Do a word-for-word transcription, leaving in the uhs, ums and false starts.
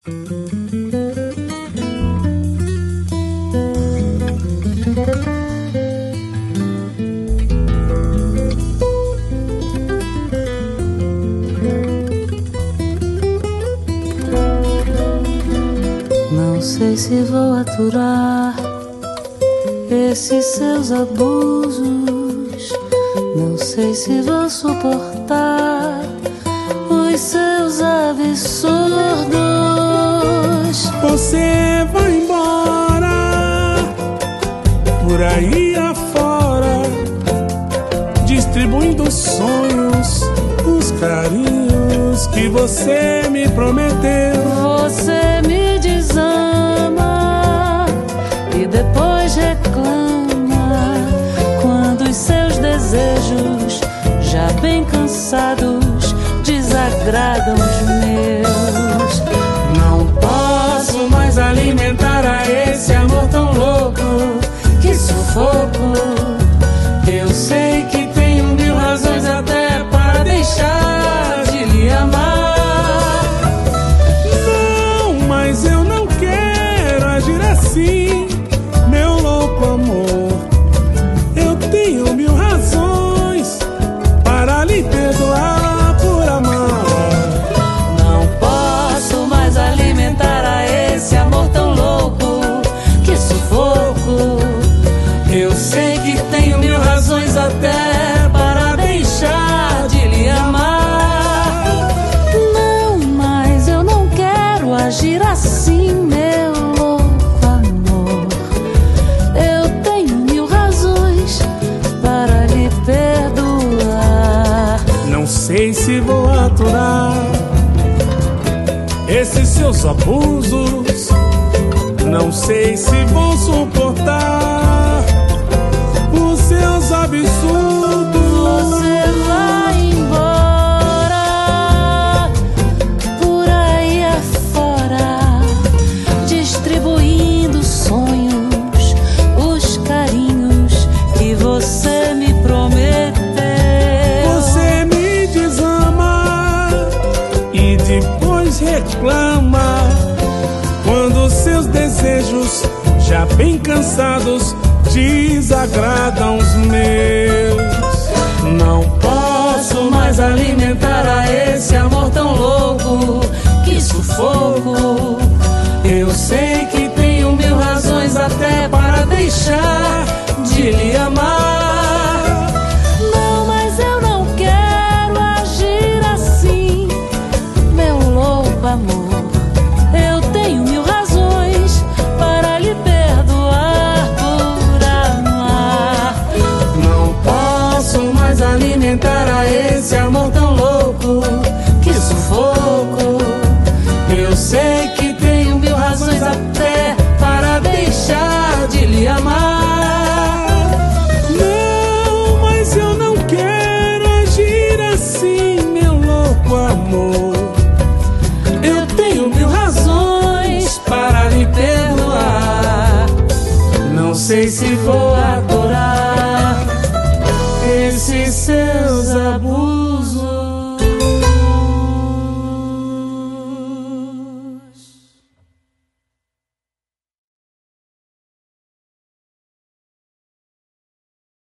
Não sei se vou aturar esses seus abusos, não sei se vou suportar os seus absurdos. Você vai embora por aí afora, distribuindo sonhos, os carinhos que você me prometeu. Você me desama e depois reclama quando os seus desejos, já bem cansados, desagradam os meus. Não posso mais alimentar a esse amor tão louco, que sufoco. Eu sei que tenho mil razões até para deixar de lhe amar. Não, mas eu não quero agir assim, meu louco amor. Eu tenho mil razões para lhe perdoar por amar. Não posso mais alimentar a esse amor tão louco, que sufoco. Eu sei que tenho mil razões até para deixar de lhe amar. Não, mas eu não quero agir assim, meu louco amor. Eu tenho mil razões para lhe perdoar. Não sei se vou aturar esses seus abusos, não sei se vou suportar os seus absurdos. Você vai embora por aí afora, distribuindo sonhos, os carinhos que você me prometeu. Você me desama e depois reclama quando seus desejos, já bem cansados, desagradam os meus. Não posso mais alimentar a esse amor tão louco, que sufoco. Eu sei que tenho mil razões até para deixar de lhe amar. Não, mas eu não quero agir assim, meu louco amor. Eu tenho mil razões para lhe perdoar por amar. Não posso mais alimentar a esse amor tão louco, que sufoco. Eu sei que tenho mil razões até para deixar de lhe amar. Não, mas eu não quero agir assim, meu louco amor. Eu tenho mil razões para lhe perdoar. Não sei se vou adorar esses seus abusos.